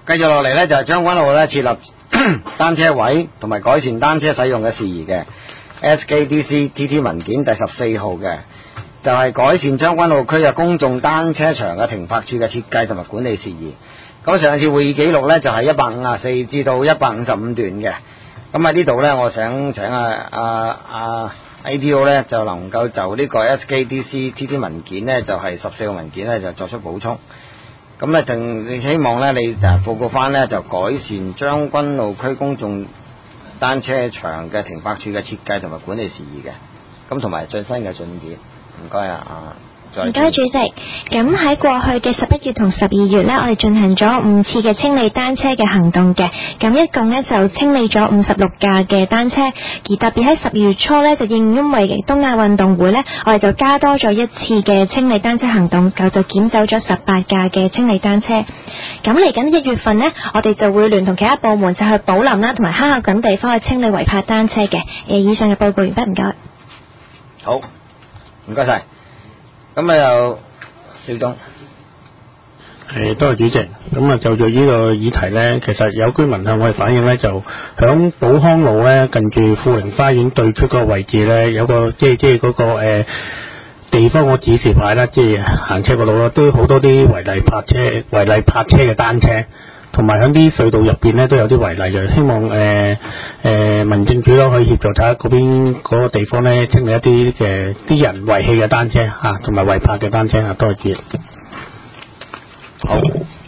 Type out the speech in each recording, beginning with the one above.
繼續落嚟呢，就係將軍澳呢設立單車位同埋改善單車使用嘅事宜嘅 SKDC TT 文件第14號嘅，就係改善將軍澳區嘅公眾單車場嘅停泊處嘅設計同埋管理事宜。咁上次會議記錄呢，就係154至到155段嘅。咁喺呢度呢，我想請ATO 呢，就能夠就呢個 SKDC TT 文件呢，就係14號文件呢，就作出補充。咁呢，你希望呢，你報告翻呢，就改善將軍澳區公眾單車場嘅停泊處嘅設計同埋管理事宜嘅。咁同埋最新嘅進展，唔該唔該主席。咁喺過去嘅11月同12月呢，我哋進行咗5次嘅清理單車嘅行動嘅。咁一共呢，就清理咗56架嘅單車，而特別喺12月初呢，就因為東亞運動會呢，我哋就加多咗1次嘅清理單車行動，就檢走咗18架嘅清理單車。咁嚟緊1月份呢，我哋就會聯同其他部門就去寶林啦，同埋坑口等地方去清理違泊單車嘅。以上嘅報告完畢，唔該。 好，唔該晒。咁又邵總， 多謝主席。咁啊，就住呢個議題呢，其實有居民向我哋反映呢，就響寶康路呢，近住富寧花園對出嗰個位置呢，有個即係嗰個地方個指示牌啦，即係行車嗰度啦，都好多啲違例泊車嘅單車，同埋喺啲隧道入邊呢，都有啲違例，就希望民政處都可以協助睇下嗰邊嗰個地方呢，清理一啲啲人遺棄嘅單車嚇，同埋違泊嘅單車嚇，多謝主席。 好，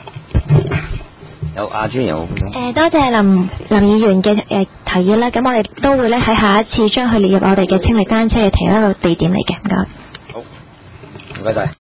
有專員多謝林議員嘅提議啦。咁我哋都會咧喺下一次將佢列入我哋嘅清理單車嘅其中一個地點嚟嘅。唔該。 好，唔該晒。